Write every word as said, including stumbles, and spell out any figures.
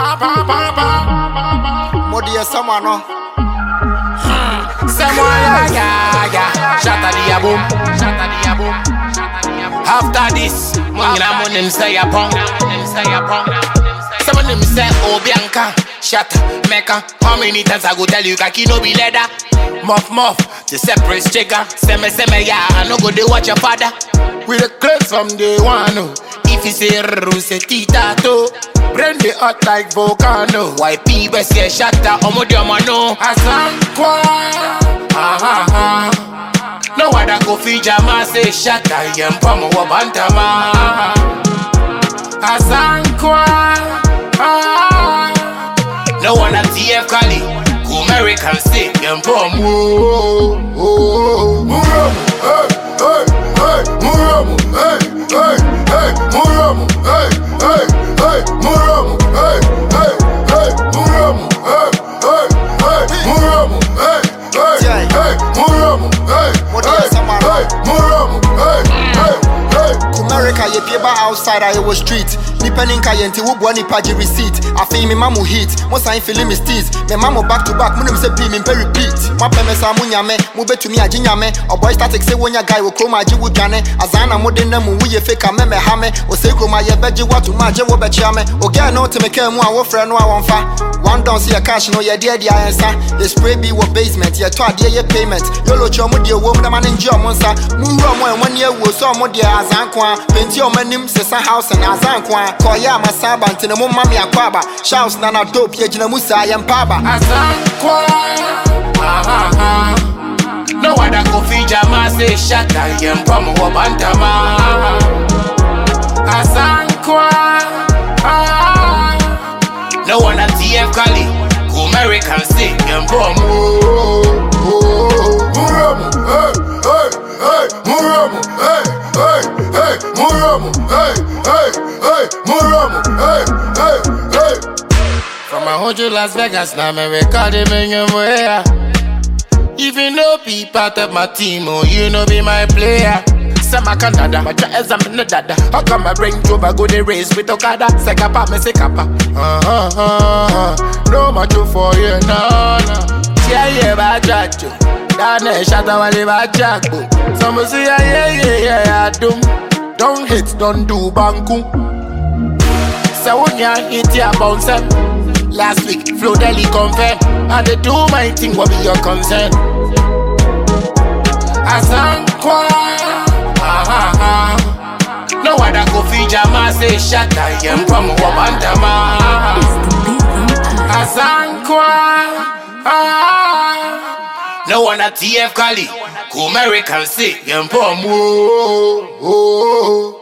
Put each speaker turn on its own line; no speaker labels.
Modi ya someone no.
Someone yeah yeah yeah. Shatta the boom, shatta the boom. After this, mungina munim say a pong, say a pong. Some of them say oh Bianca, shatta meka. How many times I go tell you kaki no be leather? Muff muff, the separate chicken. Seme seme yeah, I no go dey watch your father. We the clothes from day one. No. If you say rrrr, say tita to. Brain the hot like volcano. Y P best say shatta, omo di omo no. Asankwa, ah ah ah. No other go fi jama say shatta, yempa mo wabantama. Asankwa, ah. No one at T F Kali, go American say yempa mo.
Muramu, hey, hey, hey, Muramu, hey, hey, hey, Muramu, hey, hey, hey, Muramu, hey, hey, hey, Muramu, hey, hey, hey, Muramu, hey, hey, hey, Muramu, hey, hey, hey, Muramu, hey, hey, hey.
America ye pieba outside I was street. Nipening kayenti wo boni paji receipt. I feel me mamu hit. Mo sign feeling me steez. Me mamu back to back. Munim say pay me pay repeat. Ma peme sa munyame. Mu betu mi ajinyame. O boy static say wonya guy wo chroma ji wo dwane. Azana mo de na mu wo ye fake me me hame. O say chroma ye beji watu ma je wo bechiame. O girl no te me ke mu a wo frɛ no a wonfa. One down see a cash no ye dia dia ensa. Ye spray be wo basement. Ye to ade ye payment. Yolo cho mo de wo mo na man enjoy mo nsa. Mu ro mo enwa ne wo so mo de azankwa. Penti o manim sesa house na azankwa. Koya masaba ntene mo mami akwaba. Shouts na na dope ye jina musa yempaba.
Azankwa, ah ah ah. No other go fi jama say shatta, yempa mo wabantama. Azankwa, ah. No one at T F Kali, go American say yempa mo.
Muramu, hey, hey, hey, Muramu, hey, hey, hey, Muramu, hey, hey, hey, Muramu, hey, hey, hey.
From a hundred Las Vegas, now me recording me your way. Even though be part of my team, oh you know be my player. Sama Canada, my jazz I'm in the dada. How come I bring Juba go the race with Okada? Sekapa, me sekapa. Uh uh uh uh. No much for you, no no. Yeah yeah, bad jajo. Dane shatta wale bad jago. Some say yeah yeah yeah yeah I do. Don't hit, don't do banku. So when you hit your bounce up. Last week, Flo Deli confirm. I dey do my thing, what be your concern? Asankwa, ah ah ah. No other go fi jama say shatta, yempa mo wabantama. Asankwa, ah. No one at T F Kali, go American say yempa mo.